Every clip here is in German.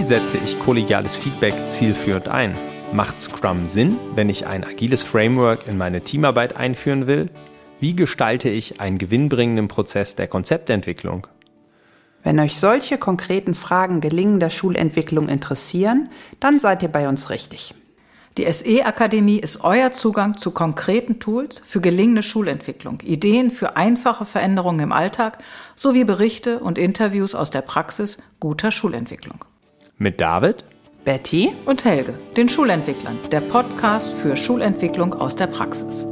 setze ich kollegiales Feedback zielführend ein? Macht Scrum Sinn, wenn ich ein agiles Framework in meine Teamarbeit einführen will? Wie gestalte ich einen gewinnbringenden Prozess der Konzeptentwicklung? Wenn euch solche konkreten Fragen gelingender Schulentwicklung interessieren, dann seid ihr bei uns richtig. Die SE-Akademie ist euer Zugang zu konkreten Tools für gelingende Schulentwicklung, Ideen für einfache Veränderungen im Alltag sowie Berichte und Interviews aus der Praxis guter Schulentwicklung. Mit David, Betty und Helge, den Schulentwicklern, der Podcast für Schulentwicklung aus der Praxis.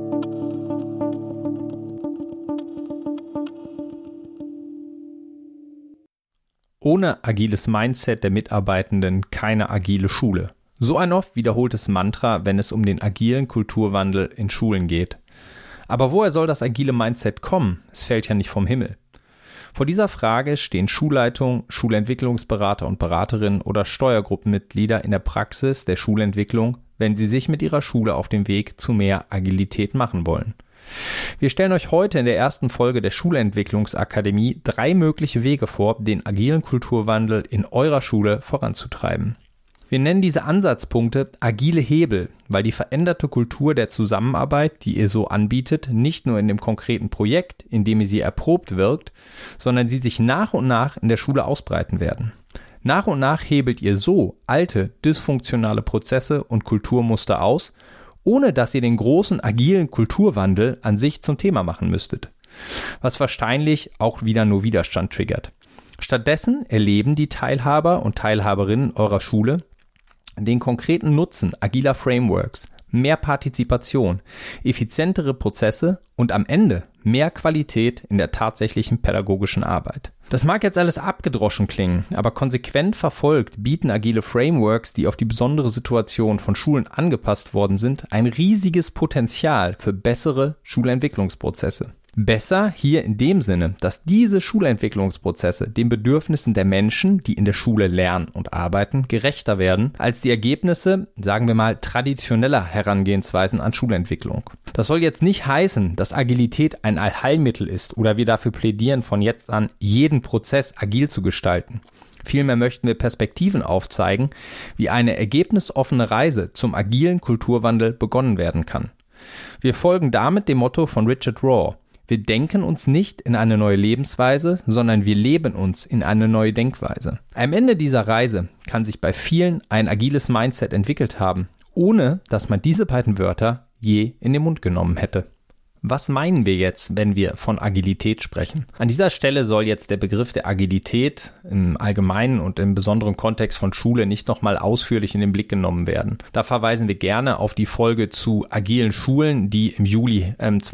ohne agiles Mindset der Mitarbeitenden keine agile Schule. So ein oft wiederholtes Mantra, wenn es um den agilen Kulturwandel in Schulen geht. Aber woher soll das agile Mindset kommen? Es fällt ja nicht vom Himmel. Vor dieser Frage stehen Schulleitungen, Schulentwicklungsberater und Beraterinnen oder Steuergruppenmitglieder in der Praxis der Schulentwicklung, wenn sie sich mit ihrer Schule auf den Weg zu mehr Agilität machen wollen. Wir stellen euch heute in der ersten Folge der Schulentwicklungsakademie 3 mögliche Wege vor, den agilen Kulturwandel in eurer Schule voranzutreiben. Wir nennen diese Ansatzpunkte agile Hebel, weil die veränderte Kultur der Zusammenarbeit, die ihr so anbietet, nicht nur in dem konkreten Projekt, in dem ihr sie erprobt wirkt, sondern sie sich nach und nach in der Schule ausbreiten werden. Nach und nach hebelt ihr so alte, dysfunktionale Prozesse und Kulturmuster aus, ohne dass ihr den großen agilen Kulturwandel an sich zum Thema machen müsstet, was wahrscheinlich auch wieder nur Widerstand triggert. Stattdessen erleben die Teilhaber und Teilhaberinnen eurer Schule den konkreten Nutzen agiler Frameworks, mehr Partizipation, effizientere Prozesse und am Ende mehr Qualität in der tatsächlichen pädagogischen Arbeit. Das mag jetzt alles abgedroschen klingen, aber konsequent verfolgt bieten agile Frameworks, die auf die besondere Situation von Schulen angepasst worden sind, ein riesiges Potenzial für bessere Schulentwicklungsprozesse. Besser hier in dem Sinne, dass diese Schulentwicklungsprozesse den Bedürfnissen der Menschen, die in der Schule lernen und arbeiten, gerechter werden als die Ergebnisse, sagen wir mal, traditioneller Herangehensweisen an Schulentwicklung. Das soll jetzt nicht heißen, dass Agilität ein Allheilmittel ist oder wir dafür plädieren, von jetzt an jeden Prozess agil zu gestalten. Vielmehr möchten wir Perspektiven aufzeigen, wie eine ergebnisoffene Reise zum agilen Kulturwandel begonnen werden kann. Wir folgen damit dem Motto von Richard Rohr: Wir denken uns nicht in eine neue Lebensweise, sondern wir leben uns in eine neue Denkweise. Am Ende dieser Reise kann sich bei vielen ein agiles Mindset entwickelt haben, ohne dass man diese beiden Wörter je in den Mund genommen hätte. Was meinen wir jetzt, wenn wir von Agilität sprechen? An dieser Stelle soll jetzt der Begriff der Agilität im allgemeinen und im besonderen Kontext von Schule nicht nochmal ausführlich in den Blick genommen werden. Da verweisen wir gerne auf die Folge zu agilen Schulen, die im Juli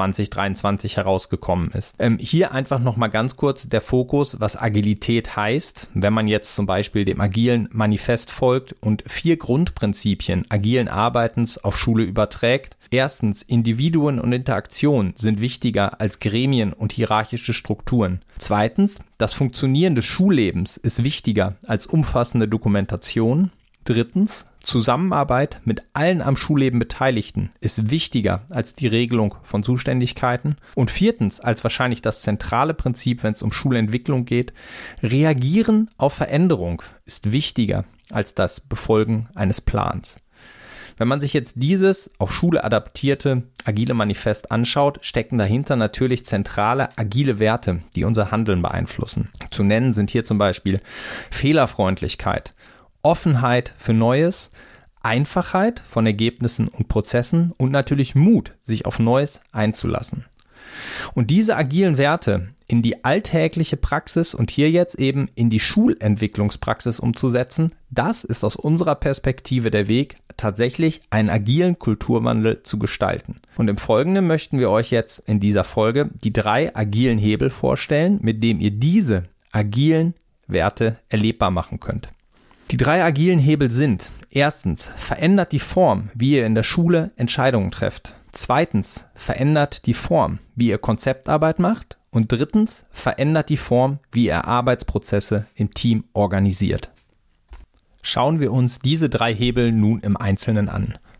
2023 herausgekommen ist. Hier einfach nochmal ganz kurz der Fokus, was Agilität heißt, wenn man jetzt zum Beispiel dem agilen Manifest folgt und 4 Grundprinzipien agilen Arbeitens auf Schule überträgt. Erstens, Individuen und Interaktion sind wichtiger als Gremien und hierarchische Strukturen. Zweitens, das Funktionieren des Schullebens ist wichtiger als umfassende Dokumentation. Drittens, Zusammenarbeit mit allen am Schulleben Beteiligten ist wichtiger als die Regelung von Zuständigkeiten. Und viertens, als wahrscheinlich das zentrale Prinzip, wenn es um Schulentwicklung geht, Reagieren auf Veränderung ist wichtiger als das Befolgen eines Plans. Wenn man sich jetzt dieses auf Schule adaptierte agile Manifest anschaut, stecken dahinter natürlich zentrale agile Werte, die unser Handeln beeinflussen. Zu nennen sind hier zum Beispiel Fehlerfreundlichkeit, Offenheit für Neues, Einfachheit von Ergebnissen und Prozessen und natürlich Mut, sich auf Neues einzulassen. Und diese agilen Werte in die alltägliche Praxis und hier jetzt eben in die Schulentwicklungspraxis umzusetzen, das ist aus unserer Perspektive der Weg, tatsächlich einen agilen Kulturwandel zu gestalten. Und im Folgenden möchten wir euch jetzt in dieser Folge die 3 agilen Hebel vorstellen, mit denen ihr diese agilen Werte erlebbar machen könnt. Die 3 agilen Hebel sind: Erstens, verändert die Form, wie ihr in der Schule Entscheidungen trefft. Zweitens, verändert die Form, wie ihr Konzeptarbeit macht. Und drittens, verändert die Form, wie ihr Arbeitsprozesse im Team organisiert. Schauen wir uns diese 3 Hebel nun im Einzelnen an.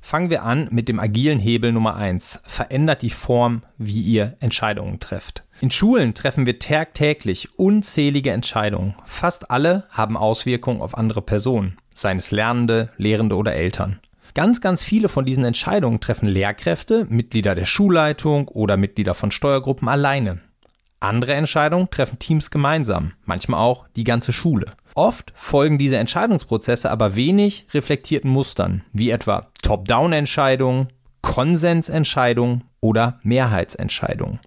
Fangen wir an mit dem agilen Hebel Nummer 1. Verändert die Form, wie ihr Entscheidungen trefft. In Schulen treffen wir tagtäglich unzählige Entscheidungen. Fast alle haben Auswirkungen auf andere Personen, seien es Lernende, Lehrende oder Eltern. Ganz, ganz viele von diesen Entscheidungen treffen Lehrkräfte, Mitglieder der Schulleitung oder Mitglieder von Steuergruppen alleine. Andere Entscheidungen treffen Teams gemeinsam, manchmal auch die ganze Schule. Oft folgen diese Entscheidungsprozesse aber wenig reflektierten Mustern, wie etwa Top-Down-Entscheidungen, Konsensentscheidungen oder Mehrheitsentscheidungen.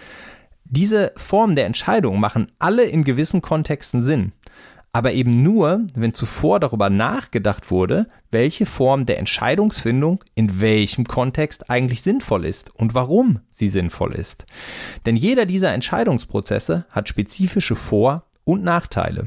Diese Formen der Entscheidung machen alle in gewissen Kontexten Sinn, aber eben nur, wenn zuvor darüber nachgedacht wurde, welche Form der Entscheidungsfindung in welchem Kontext eigentlich sinnvoll ist und warum sie sinnvoll ist. Denn jeder dieser Entscheidungsprozesse hat spezifische Vor- und Nachteile.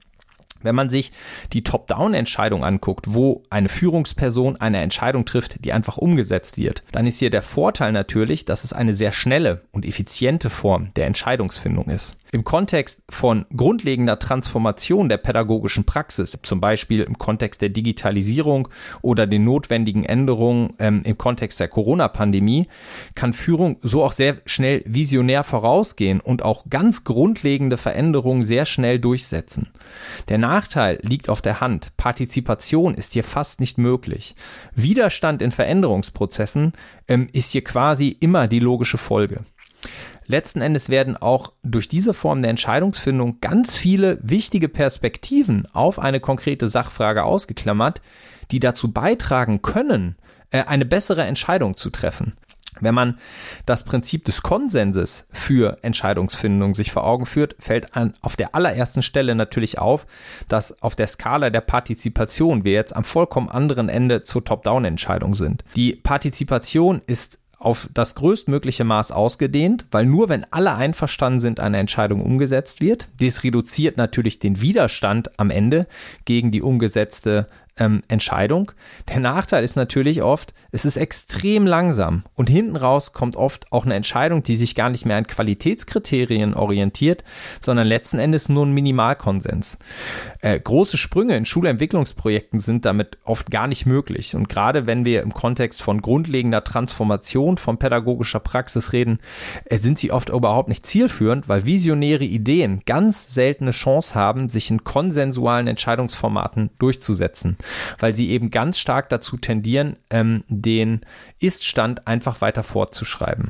Wenn man sich die Top-Down-Entscheidung anguckt, wo eine Führungsperson eine Entscheidung trifft, die einfach umgesetzt wird, dann ist hier der Vorteil natürlich, dass es eine sehr schnelle und effiziente Form der Entscheidungsfindung ist. Im Kontext von grundlegender Transformation der pädagogischen Praxis, zum Beispiel im Kontext der Digitalisierung oder den notwendigen Änderungen im Kontext der Corona-Pandemie, kann Führung so auch sehr schnell visionär vorausgehen und auch ganz grundlegende Veränderungen sehr schnell durchsetzen. Der Nachteil liegt auf der Hand. Partizipation ist hier fast nicht möglich. Widerstand in Veränderungsprozessen ist hier quasi immer die logische Folge. Letzten Endes werden auch durch diese Form der Entscheidungsfindung ganz viele wichtige Perspektiven auf eine konkrete Sachfrage ausgeklammert, die dazu beitragen können, eine bessere Entscheidung zu treffen. Wenn man das Prinzip des Konsenses für Entscheidungsfindung sich vor Augen führt, fällt auf der allerersten Stelle natürlich auf, dass auf der Skala der Partizipation wir jetzt am vollkommen anderen Ende zur Top-Down-Entscheidung sind. Die Partizipation ist auf das größtmögliche Maß ausgedehnt, weil nur wenn alle einverstanden sind, eine Entscheidung umgesetzt wird. Dies reduziert natürlich den Widerstand am Ende gegen die umgesetzte Entscheidung. Der Nachteil ist natürlich oft, es ist extrem langsam und hinten raus kommt oft auch eine Entscheidung, die sich gar nicht mehr an Qualitätskriterien orientiert, sondern letzten Endes nur ein Minimalkonsens. Große Sprünge in Schulentwicklungsprojekten sind damit oft gar nicht möglich und gerade wenn wir im Kontext von grundlegender Transformation von pädagogischer Praxis reden, sind sie oft überhaupt nicht zielführend, weil visionäre Ideen ganz seltene Chance haben, sich in konsensualen Entscheidungsformaten durchzusetzen, weil sie eben ganz stark dazu tendieren, den Ist-Stand einfach weiter fortzuschreiben.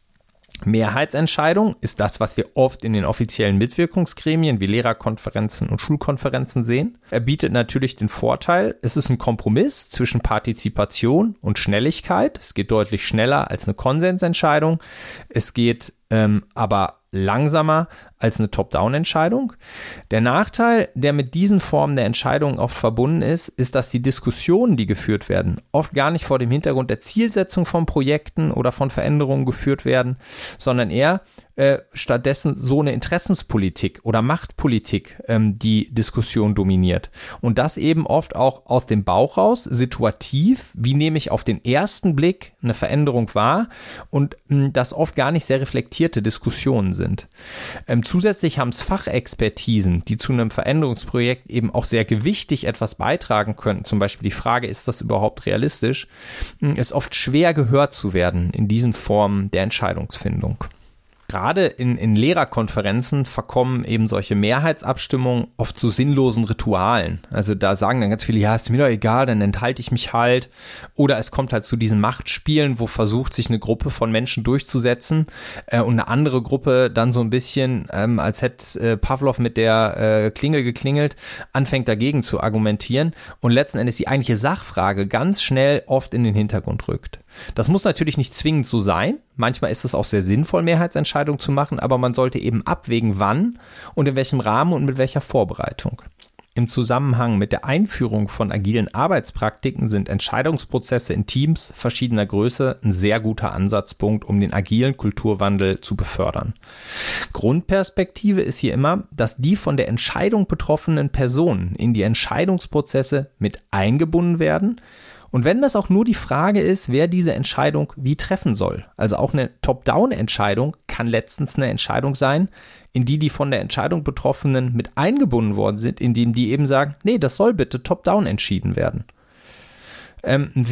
Mehrheitsentscheidung ist das, was wir oft in den offiziellen Mitwirkungsgremien wie Lehrerkonferenzen und Schulkonferenzen sehen. Er bietet natürlich den Vorteil, es ist ein Kompromiss zwischen Partizipation und Schnelligkeit. Es geht deutlich schneller als eine Konsensentscheidung. Es geht aber langsamer als eine Top-Down-Entscheidung. Der Nachteil, der mit diesen Formen der Entscheidung oft verbunden ist, ist, dass die Diskussionen, die geführt werden, oft gar nicht vor dem Hintergrund der Zielsetzung von Projekten oder von Veränderungen geführt werden, sondern eher stattdessen so eine Interessenspolitik oder Machtpolitik die Diskussion dominiert. Und das eben oft auch aus dem Bauch raus, situativ, wie nehme ich auf den ersten Blick eine Veränderung wahr und das oft gar nicht sehr reflektierte Diskussionen sind. Zusätzlich haben es Fachexpertisen, die zu einem Veränderungsprojekt eben auch sehr gewichtig etwas beitragen können. Zum Beispiel die Frage, ist das überhaupt realistisch? Ist oft schwer gehört zu werden in diesen Formen der Entscheidungsfindung. Gerade in Lehrerkonferenzen verkommen eben solche Mehrheitsabstimmungen oft zu sinnlosen Ritualen. Also da sagen dann ganz viele, ja, ist mir doch egal, dann enthalte ich mich halt. Oder es kommt halt zu diesen Machtspielen, wo versucht, sich eine Gruppe von Menschen durchzusetzen und eine andere Gruppe dann so ein bisschen, als hätte Pavlov mit der Klingel geklingelt, anfängt dagegen zu argumentieren und letzten Endes die eigentliche Sachfrage ganz schnell oft in den Hintergrund rückt. Das muss natürlich nicht zwingend so sein. Manchmal ist es auch sehr sinnvoll, Mehrheitsentscheidungen zu machen, aber man sollte eben abwägen, wann und in welchem Rahmen und mit welcher Vorbereitung. Im Zusammenhang mit der Einführung von agilen Arbeitspraktiken sind Entscheidungsprozesse in Teams verschiedener Größe ein sehr guter Ansatzpunkt, um den agilen Kulturwandel zu befördern. Grundperspektive ist hier immer, dass die von der Entscheidung betroffenen Personen in die Entscheidungsprozesse mit eingebunden werden. Und wenn das auch nur die Frage ist, wer diese Entscheidung wie treffen soll, also auch eine Top-Down-Entscheidung kann letztens eine Entscheidung sein, in die von der Entscheidung Betroffenen mit eingebunden worden sind, indem die eben sagen, nee, das soll bitte Top-Down entschieden werden. Ein Weg,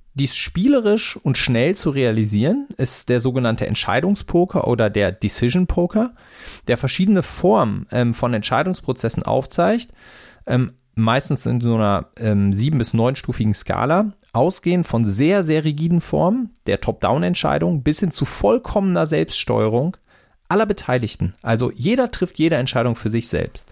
dies spielerisch und schnell zu realisieren, ist der sogenannte Entscheidungspoker oder der Decision Poker, der verschiedene Formen von Entscheidungsprozessen aufzeigt, meistens in so einer 7- bis 9-stufigen Skala, ausgehend von sehr, sehr rigiden Formen der Top-Down-Entscheidung bis hin zu vollkommener Selbststeuerung aller Beteiligten. Also jeder trifft jede Entscheidung für sich selbst.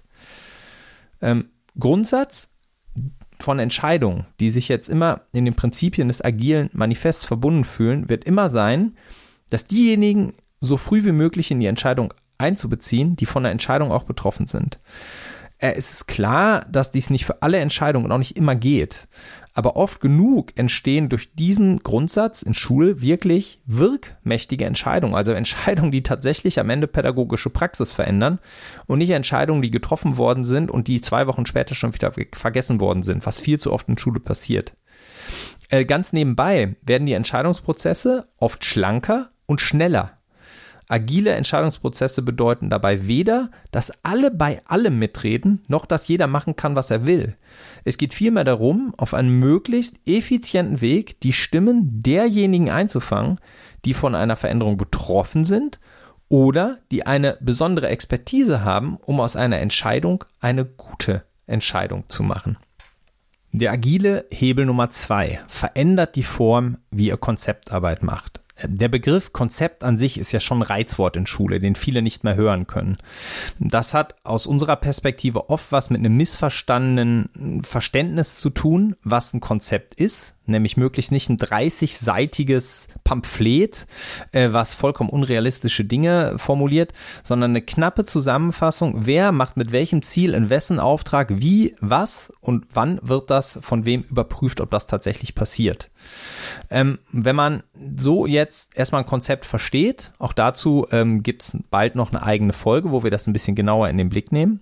Grundsatz von Entscheidungen, die sich jetzt immer in den Prinzipien des agilen Manifests verbunden fühlen, wird immer sein, dass diejenigen so früh wie möglich in die Entscheidung einzubeziehen, die von der Entscheidung auch betroffen sind. Es ist klar, dass dies nicht für alle Entscheidungen und auch nicht immer geht, aber oft genug entstehen durch diesen Grundsatz in Schule wirklich wirkmächtige Entscheidungen, also Entscheidungen, die tatsächlich am Ende pädagogische Praxis verändern und nicht Entscheidungen, die getroffen worden sind und die 2 Wochen später schon wieder vergessen worden sind, was viel zu oft in Schule passiert. Ganz nebenbei werden die Entscheidungsprozesse oft schlanker und schneller. Agile Entscheidungsprozesse bedeuten dabei weder, dass alle bei allem mitreden, noch dass jeder machen kann, was er will. Es geht vielmehr darum, auf einem möglichst effizienten Weg die Stimmen derjenigen einzufangen, die von einer Veränderung betroffen sind oder die eine besondere Expertise haben, um aus einer Entscheidung eine gute Entscheidung zu machen. Der agile Hebel Nummer 2 verändert die Form, wie ihr Konzeptarbeit macht. Der Begriff Konzept an sich ist ja schon ein Reizwort in Schule, den viele nicht mehr hören können. Das hat aus unserer Perspektive oft was mit einem missverstandenen Verständnis zu tun, was ein Konzept ist, nämlich möglichst nicht ein 30-seitiges Pamphlet, was vollkommen unrealistische Dinge formuliert, sondern eine knappe Zusammenfassung, wer macht mit welchem Ziel, in wessen Auftrag, wie, was und wann wird das von wem überprüft, ob das tatsächlich passiert. Wenn man so jetzt erstmal ein Konzept versteht, auch dazu gibt es bald noch eine eigene Folge, wo wir das ein bisschen genauer in den Blick nehmen,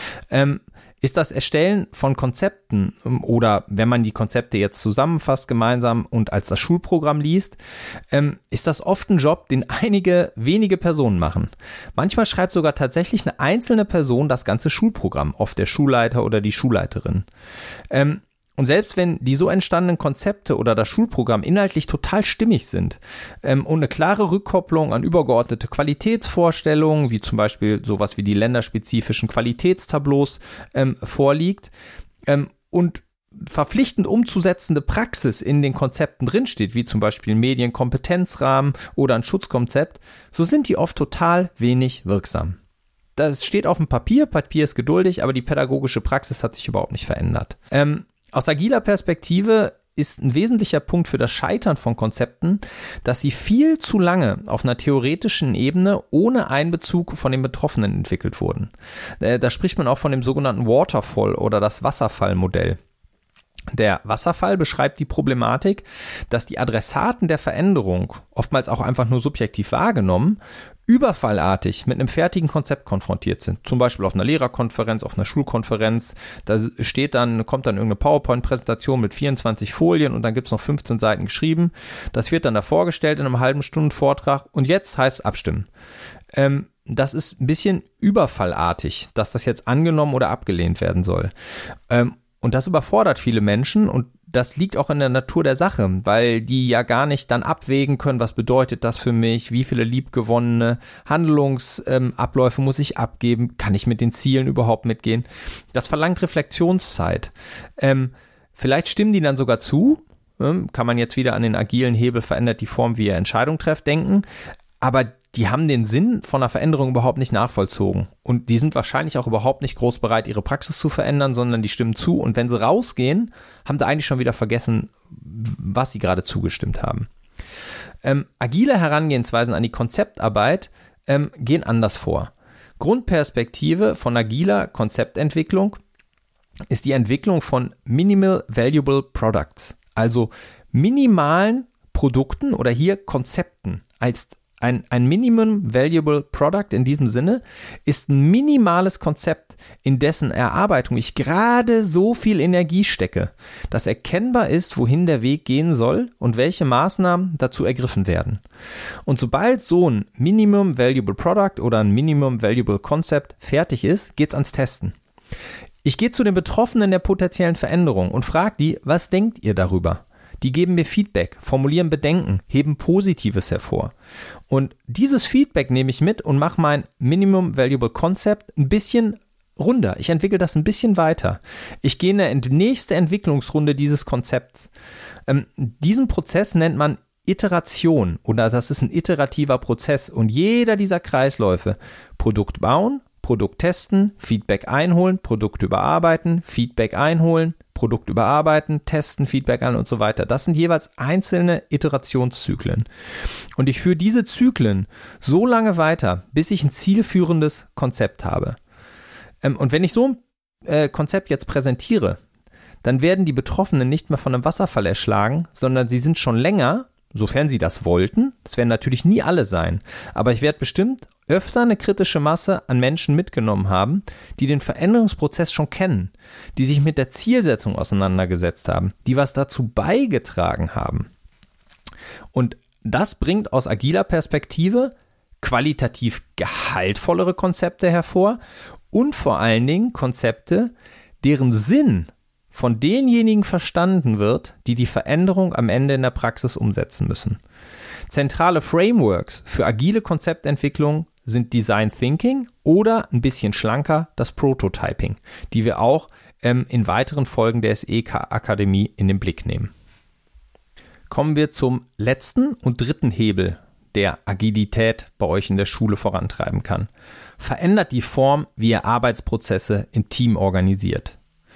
ist das Erstellen von Konzepten oder wenn man die Konzepte jetzt zusammenfasst gemeinsam und als das Schulprogramm liest, ist das oft ein Job, den einige wenige Personen machen. Manchmal schreibt sogar tatsächlich eine einzelne Person das ganze Schulprogramm, oft der Schulleiter oder die Schulleiterin. Und selbst wenn die so entstandenen Konzepte oder das Schulprogramm inhaltlich total stimmig sind und eine klare Rückkopplung an übergeordnete Qualitätsvorstellungen, wie zum Beispiel sowas wie die länderspezifischen Qualitätstableaus vorliegt und verpflichtend umzusetzende Praxis in den Konzepten drinsteht, wie zum Beispiel ein Medienkompetenzrahmen oder ein Schutzkonzept, so sind die oft total wenig wirksam. Das steht auf dem Papier ist geduldig, aber die pädagogische Praxis hat sich überhaupt nicht verändert. Aus agiler Perspektive ist ein wesentlicher Punkt für das Scheitern von Konzepten, dass sie viel zu lange auf einer theoretischen Ebene ohne Einbezug von den Betroffenen entwickelt wurden. Da spricht man auch von dem sogenannten Waterfall oder das Wasserfallmodell. Der Wasserfall beschreibt die Problematik, dass die Adressaten der Veränderung, oftmals auch einfach nur subjektiv wahrgenommen, überfallartig mit einem fertigen Konzept konfrontiert sind. Zum Beispiel auf einer Lehrerkonferenz, auf einer Schulkonferenz. Da kommt dann irgendeine PowerPoint-Präsentation mit 24 Folien und dann gibt's noch 15 Seiten geschrieben. Das wird dann da vorgestellt in einem halben Stunden Vortrag und jetzt heißt es abstimmen. Das ist ein bisschen überfallartig, dass das jetzt angenommen oder abgelehnt werden soll. Und das überfordert viele Menschen und das liegt auch in der Natur der Sache, weil die ja gar nicht dann abwägen können, was bedeutet das für mich, wie viele liebgewonnene Handlungsabläufe muss ich abgeben, kann ich mit den Zielen überhaupt mitgehen. Das verlangt Reflexionszeit. Vielleicht stimmen die dann sogar zu, kann man jetzt wieder an den agilen Hebel verändert die Form, wie ihr Entscheidungen trefft, denken, aber die haben den Sinn von einer Veränderung überhaupt nicht nachvollzogen. Und die sind wahrscheinlich auch überhaupt nicht groß bereit, ihre Praxis zu verändern, sondern die stimmen zu. Und wenn sie rausgehen, haben sie eigentlich schon wieder vergessen, was sie gerade zugestimmt haben. Agile Herangehensweisen an die Konzeptarbeit gehen anders vor. Grundperspektive von agiler Konzeptentwicklung ist die Entwicklung von Minimal Valuable Products, also minimalen Produkten oder hier Konzepten als ein Minimum Valuable Product in diesem Sinne ist ein minimales Konzept, in dessen Erarbeitung ich gerade so viel Energie stecke, dass erkennbar ist, wohin der Weg gehen soll und welche Maßnahmen dazu ergriffen werden. Und sobald so ein Minimum Valuable Product oder ein Minimum Valuable Concept fertig ist, geht's ans Testen. Ich gehe zu den Betroffenen der potenziellen Veränderung und frage die, was denkt ihr darüber? Die geben mir Feedback, formulieren Bedenken, heben Positives hervor. Und dieses Feedback nehme ich mit und mache mein Minimum Valuable Concept ein bisschen runder. Ich entwickle das ein bisschen weiter. Ich gehe in die nächste Entwicklungsrunde dieses Konzepts. Diesen Prozess nennt man Iteration oder das ist ein iterativer Prozess. Und jeder dieser Kreisläufe, Produkt bauen, Produkt testen, Feedback einholen, Produkt überarbeiten, Feedback einholen, Produkt überarbeiten, testen, Feedback ein und so weiter. Das sind jeweils einzelne Iterationszyklen. Und ich führe diese Zyklen so lange weiter, bis ich ein zielführendes Konzept habe. Und wenn ich so ein Konzept jetzt präsentiere, dann werden die Betroffenen nicht mehr von einem Wasserfall erschlagen, sondern sie sind schon länger, sofern sie das wollten, das werden natürlich nie alle sein, aber ich werde bestimmt öfter eine kritische Masse an Menschen mitgenommen haben, die den Veränderungsprozess schon kennen, die sich mit der Zielsetzung auseinandergesetzt haben, die was dazu beigetragen haben. Und das bringt aus agiler Perspektive qualitativ gehaltvollere Konzepte hervor und vor allen Dingen Konzepte, deren Sinn von denjenigen verstanden wird, die die Veränderung am Ende in der Praxis umsetzen müssen. Zentrale Frameworks für agile Konzeptentwicklung sind Design Thinking oder ein bisschen schlanker das Prototyping, die wir auch in weiteren Folgen der SE-Akademie in den Blick nehmen. Kommen wir zum letzten und dritten Hebel, der Agilität bei euch in der Schule vorantreiben kann. Verändert die Form, wie ihr Arbeitsprozesse im Team organisiert.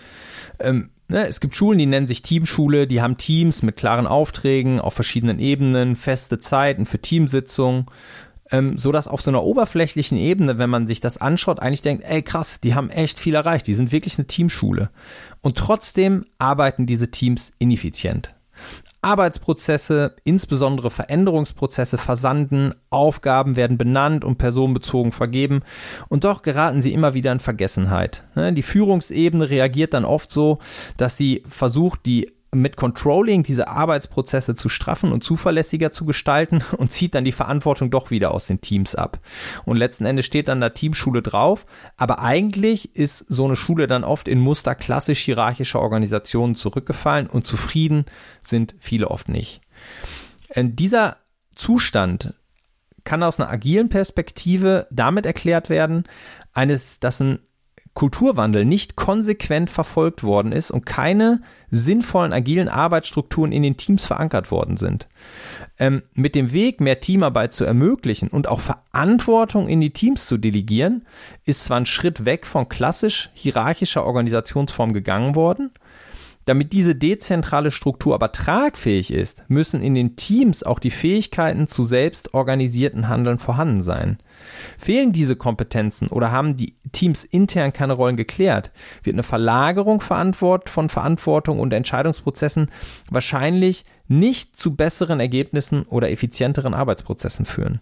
Es gibt Schulen, die nennen sich Teamschule, die haben Teams mit klaren Aufträgen auf verschiedenen Ebenen, feste Zeiten für Teamsitzungen, so dass auf so einer oberflächlichen Ebene, wenn man sich das anschaut, eigentlich denkt, ey krass, die haben echt viel erreicht, die sind wirklich eine Teamschule. Und trotzdem arbeiten diese Teams ineffizient. Arbeitsprozesse, insbesondere Veränderungsprozesse versanden, Aufgaben werden benannt und personenbezogen vergeben und doch geraten sie immer wieder in Vergessenheit. Die Führungsebene reagiert dann oft so, dass sie versucht, mit Controlling diese Arbeitsprozesse zu straffen und zuverlässiger zu gestalten und zieht dann die Verantwortung doch wieder aus den Teams ab. Und letzten Endes steht dann da Teamschule drauf, aber eigentlich ist so eine Schule dann oft in Muster klassisch hierarchischer Organisationen zurückgefallen und zufrieden sind viele oft nicht. Dieser Zustand kann aus einer agilen Perspektive damit erklärt werden, dass ein Kulturwandel nicht konsequent verfolgt worden ist und keine sinnvollen agilen Arbeitsstrukturen in den Teams verankert worden sind. Mit dem Weg, mehr Teamarbeit zu ermöglichen und auch Verantwortung in die Teams zu delegieren, ist zwar ein Schritt weg von klassisch hierarchischer Organisationsform gegangen worden. Damit diese dezentrale Struktur aber tragfähig ist, müssen in den Teams auch die Fähigkeiten zu selbst organisierten Handeln vorhanden sein. Fehlen diese Kompetenzen oder haben die Teams intern keine Rollen geklärt, wird eine Verlagerung von Verantwortung und Entscheidungsprozessen wahrscheinlich nicht zu besseren Ergebnissen oder effizienteren Arbeitsprozessen führen.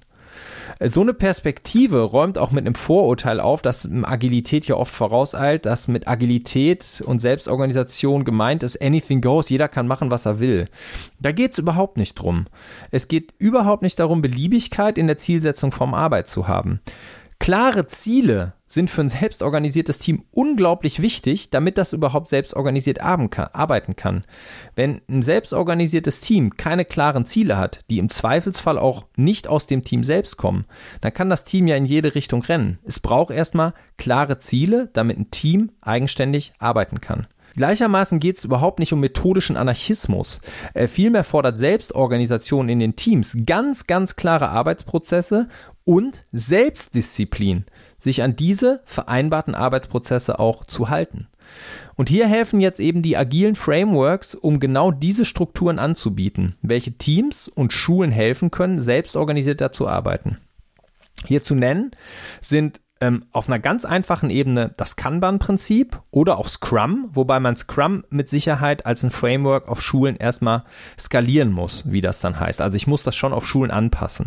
So eine Perspektive räumt auch mit einem Vorurteil auf, dass Agilität ja oft vorauseilt, dass mit Agilität und Selbstorganisation gemeint ist, anything goes, jeder kann machen, was er will. Da geht es überhaupt nicht drum. Es geht überhaupt nicht darum, Beliebigkeit in der Zielsetzung von Arbeit zu haben. Klare Ziele sind für ein selbstorganisiertes Team unglaublich wichtig, damit das überhaupt selbstorganisiert arbeiten kann. Wenn ein selbstorganisiertes Team keine klaren Ziele hat, die im Zweifelsfall auch nicht aus dem Team selbst kommen, dann kann das Team ja in jede Richtung rennen. Es braucht erstmal klare Ziele, damit ein Team eigenständig arbeiten kann. Gleichermaßen geht es überhaupt nicht um methodischen Anarchismus. Vielmehr fordert Selbstorganisation in den Teams ganz, ganz klare Arbeitsprozesse und Selbstdisziplin, sich an diese vereinbarten Arbeitsprozesse auch zu halten. Und hier helfen jetzt eben die agilen Frameworks, um genau diese Strukturen anzubieten, welche Teams und Schulen helfen können, selbstorganisierter zu arbeiten. Hier zu nennen sind auf einer ganz einfachen Ebene das Kanban-Prinzip oder auch Scrum, wobei man Scrum mit Sicherheit als ein Framework auf Schulen erstmal skalieren muss, wie das dann heißt. Also ich muss das schon auf Schulen anpassen.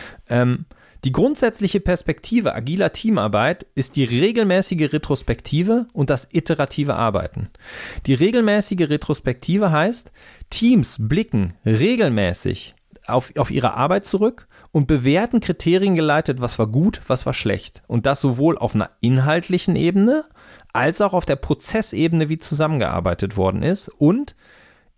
Die grundsätzliche Perspektive agiler Teamarbeit ist die regelmäßige Retrospektive und das iterative Arbeiten. Die regelmäßige Retrospektive heißt, Teams blicken regelmäßig auf ihre Arbeit zurück und bewerten Kriterien geleitet, was war gut, was war schlecht. Und das sowohl auf einer inhaltlichen Ebene als auch auf der Prozessebene, wie zusammengearbeitet worden ist und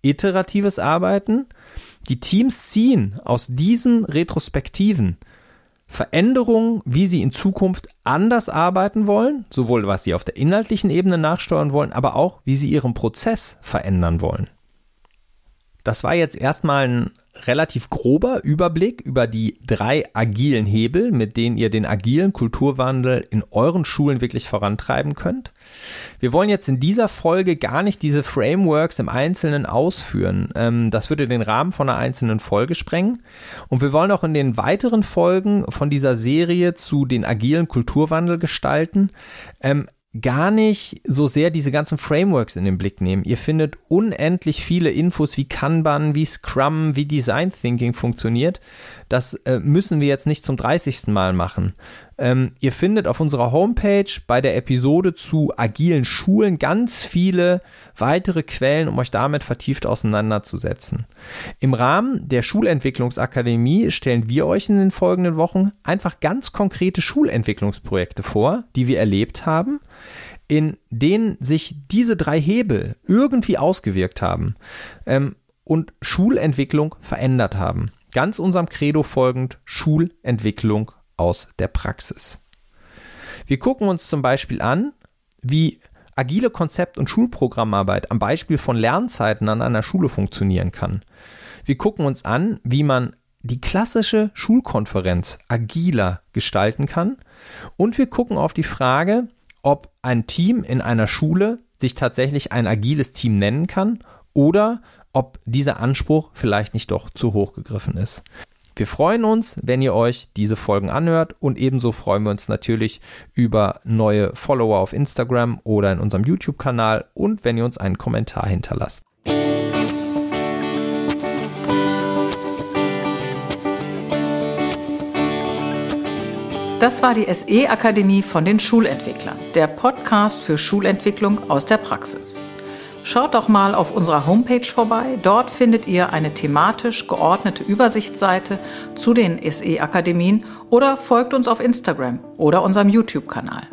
iteratives Arbeiten. Die Teams ziehen aus diesen Retrospektiven Veränderungen, wie sie in Zukunft anders arbeiten wollen, sowohl was sie auf der inhaltlichen Ebene nachsteuern wollen, aber auch, wie sie ihren Prozess verändern wollen. Das war jetzt erstmal ein relativ grober Überblick über die 3 agilen Hebel, mit denen ihr den agilen Kulturwandel in euren Schulen wirklich vorantreiben könnt. Wir wollen jetzt in dieser Folge gar nicht diese Frameworks im Einzelnen ausführen. Das würde den Rahmen von einer einzelnen Folge sprengen. Und wir wollen auch in den weiteren Folgen von dieser Serie zu den agilen Kulturwandel gestalten, gar nicht so sehr diese ganzen Frameworks in den Blick nehmen. Ihr findet unendlich viele Infos wie Kanban, wie Scrum, wie Design Thinking funktioniert. Das müssen wir jetzt nicht zum 30. Mal machen. Ihr findet auf unserer Homepage bei der Episode zu agilen Schulen ganz viele weitere Quellen, um euch damit vertieft auseinanderzusetzen. Im Rahmen der Schulentwicklungsakademie stellen wir euch in den folgenden Wochen einfach ganz konkrete Schulentwicklungsprojekte vor, die wir erlebt haben, in denen sich diese 3 Hebel irgendwie ausgewirkt haben und Schulentwicklung verändert haben. Ganz unserem Credo folgend: Schulentwicklung aus der Praxis. Wir gucken uns zum Beispiel an, wie agile Konzept- und Schulprogrammarbeit am Beispiel von Lernzeiten an einer Schule funktionieren kann. Wir gucken uns an, wie man die klassische Schulkonferenz agiler gestalten kann. Und wir gucken auf die Frage, ob ein Team in einer Schule sich tatsächlich ein agiles Team nennen kann oder ob dieser Anspruch vielleicht nicht doch zu hoch gegriffen ist. Wir freuen uns, wenn ihr euch diese Folgen anhört, und ebenso freuen wir uns natürlich über neue Follower auf Instagram oder in unserem YouTube-Kanal und wenn ihr uns einen Kommentar hinterlasst. Das war die SE-Akademie von den Schulentwicklern, der Podcast für Schulentwicklung aus der Praxis. Schaut doch mal auf unserer Homepage vorbei. Dort findet ihr eine thematisch geordnete Übersichtsseite zu den SE-Akademien oder folgt uns auf Instagram oder unserem YouTube-Kanal.